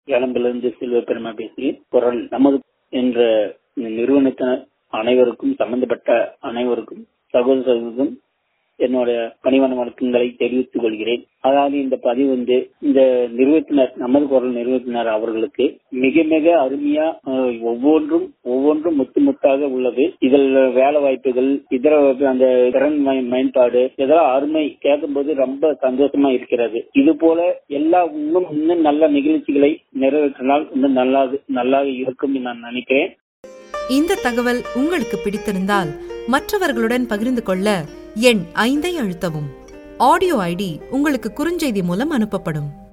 ஏலம்பிலிருந்து செல்வபெருமா பேசுகிறேன். குரல் நமது என்ற நிறுவனத்தினர் அனைவருக்கும், சம்பந்தப்பட்ட அனைவருக்கும், சகோதரர்களுக்கும் என்னுடைய பணிவான வணக்கங்களை தெரிவித்துக் கொள்கிறேன். அதாவது இந்த பதிவு இந்த நிறுவனத்தினர், நமது குரல் நிறுவனத்தினர் அவர்களுக்கு மிக மிக அருமையா ஒவ்வொன்றும் முத்தாக உள்ளது. இதில் வேலை வாய்ப்புகள், இதர அந்த திறன் மேம்பாடு இதெல்லாம் அருமை. கேட்கும்போது ரொம்ப சந்தோஷமா இருக்கிறது. இது போல இன்னும் நல்ல நிகழ்ச்சிகளை நிறைவேற்றினால் இன்னும் நல்லா இருக்கும் நான் நினைக்கிறேன். இந்த தகவல் உங்களுக்கு பிடித்திருந்தால் மற்றவர்களுடன் பகிர்ந்து கொள்ள எண் 5 அழுத்தவும். ஆடியோ ஐடி உங்களுக்கு குறுஞ்செய்தி மூலம் அனுப்பப்படும்.